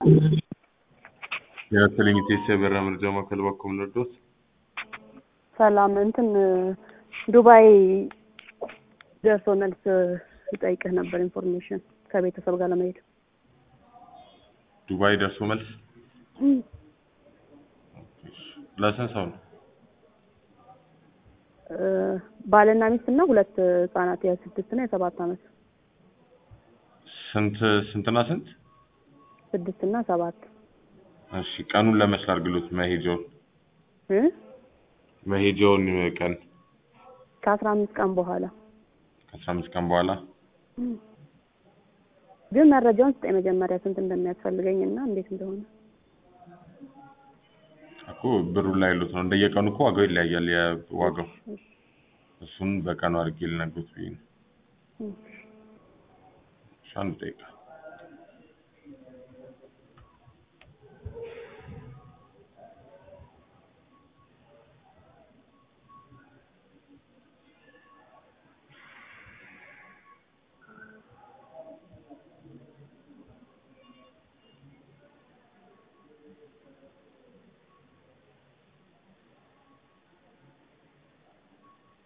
የመሰለኝ የበራ መረጃ ማዕከል ባኮም ነዶት ሰላም እንትን ዱባይ ደርሶ መልስ ይጠይቅህ ነበር ኢንፎርሜሽን ከቤተሰብ ጋር ለመሄድ ዱባይ ደርሶ መልስ ለስንት ሰው ነው? ባልና ሚስትና ሁለት ህጻናት የ6 እና የ7 አመት ስንትና ስንት 6 እና 7 እሺ ቀኑን ለመች አድርግሎት መሄጃውን ቀን ከ15 ቀን በኋላ ግን መረጃውን ስጠኝ መጀመሪያ ስንት እንደሚያስፈልገኝና እንዴት እንደሆነ እኮ ብሩ ላይ ሉት ነው እንደየቀኑ እኮ ዋጋው ይለያያል የዋጋው እሱን በቀኑ አድርጌ ልነግሮት ብዬ ነው ሻንጣ